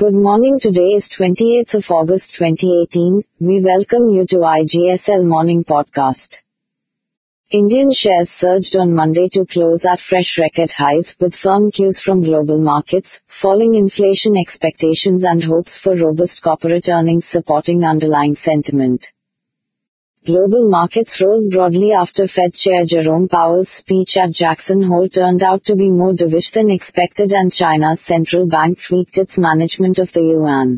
Good morning. Today is 28th of August 2018. We welcome you to IGSL Morning Podcast. Indian shares surged on Monday to close at fresh record highs, with firm cues from global markets, falling inflation expectations and hopes for robust corporate earnings supporting underlying sentiment. Global markets rose broadly after Fed Chair Jerome Powell's speech at Jackson Hole turned out to be more dovish than expected and China's central bank tweaked its management of the yuan.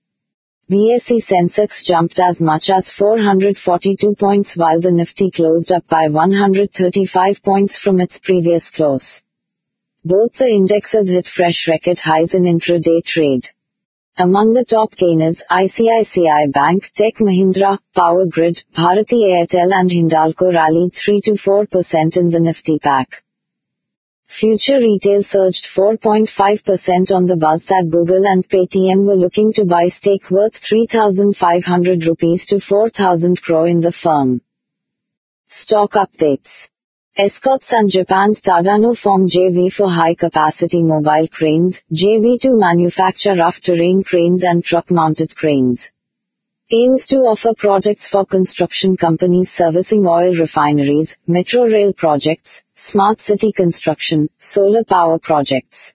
BSE Sensex jumped as much as 442 points while the Nifty closed up by 135 points from its previous close. Both the indexes hit fresh record highs in intraday trade. Among the top gainers, ICICI Bank, Tech Mahindra, Power Grid, Bharti Airtel and Hindalco rallied 3-4% in the Nifty pack. Future retail surged 4.5% on the buzz that Google and Paytm were looking to buy stake worth 3,500 rupees to 4,000 crore in the firm. Stock updates. Escorts and Japan's Tadano form JV for high-capacity mobile cranes, JV to manufacture rough-terrain cranes and truck-mounted cranes. Aims to offer products for construction companies servicing oil refineries, metro rail projects, smart city construction, solar power projects.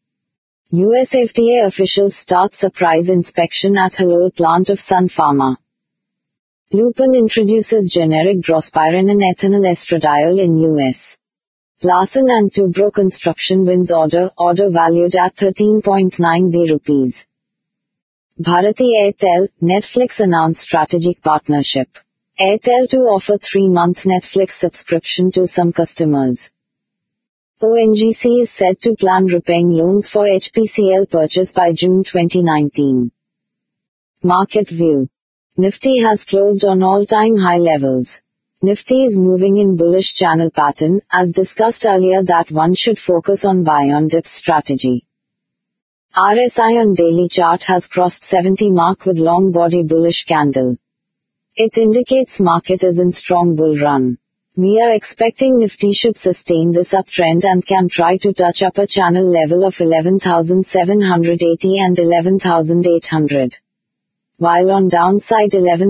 US FDA officials start surprise inspection at Halol plant of Sun Pharma. Lupin introduces generic drospiren and ethanol estradiol in US. Larsen & Toubro Construction wins order valued at 13.9 B rupees. Bharti Airtel, Netflix announced strategic partnership. Airtel to offer 3-month Netflix subscription to some customers. ONGC is said to plan repaying loans for HPCL purchase by June 2019. Market view. Nifty has closed on all-time high levels. Nifty is moving in bullish channel pattern, as discussed earlier that one should focus on buy on dips strategy. RSI on daily chart has crossed 70 mark with long body bullish candle. It indicates market is in strong bull run. We are expecting Nifty should sustain this uptrend and can try to touch upper channel level of 11,780 and 11,800. While on downside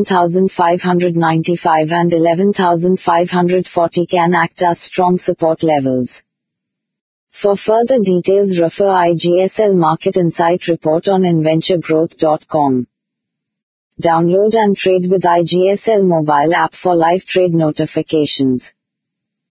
11,595 and 11,540 can act as strong support levels. For further details refer IGSL Market Insight report on inventuregrowth.com. Download and trade with IGSL mobile app for live trade notifications.